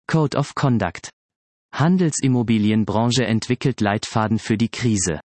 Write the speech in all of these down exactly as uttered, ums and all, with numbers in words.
Code of Conduct. Handelsimmobilienbranche entwickelt Leitfaden für die Krise.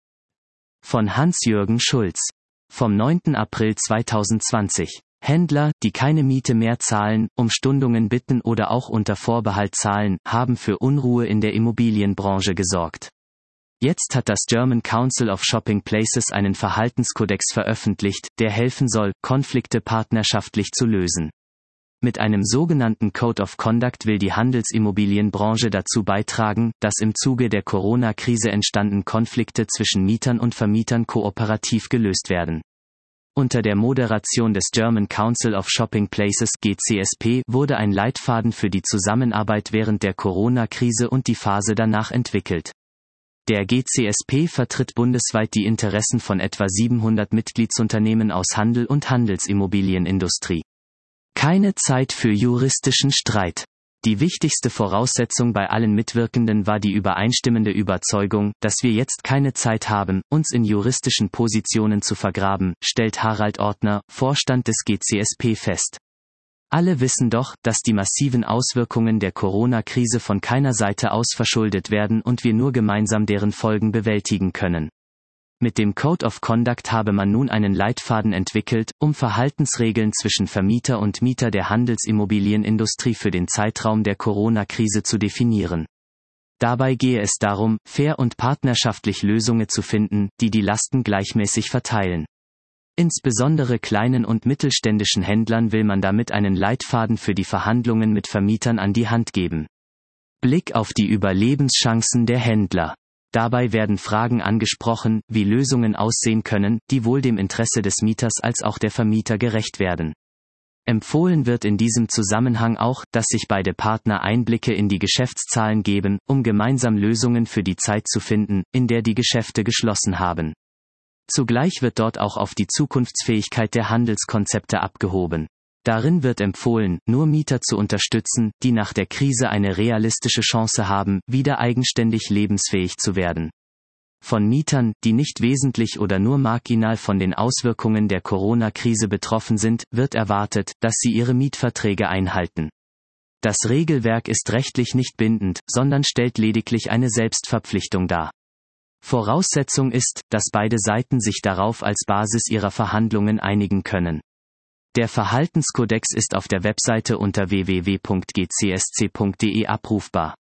Von Hans-Jürgen Schulz. Vom neunten April zweitausendzwanzig. Händler, die keine Miete mehr zahlen, um Stundungen bitten oder auch unter Vorbehalt zahlen, haben für Unruhe in der Immobilienbranche gesorgt. Jetzt hat das German Council of Shopping Places einen Verhaltenskodex veröffentlicht, der helfen soll, Konflikte partnerschaftlich zu lösen. Mit einem sogenannten Code of Conduct will die Handelsimmobilienbranche dazu beitragen, dass im Zuge der Corona-Krise entstandene Konflikte zwischen Mietern und Vermietern kooperativ gelöst werden. Unter der Moderation des German Council of Shopping Places G C S P wurde ein Leitfaden für die Zusammenarbeit während der Corona-Krise und die Phase danach entwickelt. Der G C S P vertritt bundesweit die Interessen von etwa siebenhundert Mitgliedsunternehmen aus Handel und Handelsimmobilienindustrie. Keine Zeit für juristischen Streit. Die wichtigste Voraussetzung bei allen Mitwirkenden war die übereinstimmende Überzeugung, dass wir jetzt keine Zeit haben, uns in juristischen Positionen zu vergraben, stellt Harald Ortner, Vorstand des G C S P fest. Alle wissen doch, dass die massiven Auswirkungen der Corona-Krise von keiner Seite aus verschuldet werden und wir nur gemeinsam deren Folgen bewältigen können. Mit dem Code of Conduct habe man nun einen Leitfaden entwickelt, um Verhaltensregeln zwischen Vermieter und Mieter der Handelsimmobilienindustrie für den Zeitraum der Corona-Krise zu definieren. Dabei gehe es darum, fair und partnerschaftlich Lösungen zu finden, die die Lasten gleichmäßig verteilen. Insbesondere kleinen und mittelständischen Händlern will man damit einen Leitfaden für die Verhandlungen mit Vermietern an die Hand geben. Blick auf die Überlebenschancen der Händler. Dabei werden Fragen angesprochen, wie Lösungen aussehen können, die wohl dem Interesse des Mieters als auch der Vermieter gerecht werden. Empfohlen wird in diesem Zusammenhang auch, dass sich beide Partner Einblicke in die Geschäftszahlen geben, um gemeinsam Lösungen für die Zeit zu finden, in der die Geschäfte geschlossen haben. Zugleich wird dort auch auf die Zukunftsfähigkeit der Handelskonzepte abgehoben. Darin wird empfohlen, nur Mieter zu unterstützen, die nach der Krise eine realistische Chance haben, wieder eigenständig lebensfähig zu werden. Von Mietern, die nicht wesentlich oder nur marginal von den Auswirkungen der Corona-Krise betroffen sind, wird erwartet, dass sie ihre Mietverträge einhalten. Das Regelwerk ist rechtlich nicht bindend, sondern stellt lediglich eine Selbstverpflichtung dar. Voraussetzung ist, dass beide Seiten sich darauf als Basis ihrer Verhandlungen einigen können. Der Verhaltenskodex ist auf der Webseite unter w w w punkt g c s c punkt d e abrufbar.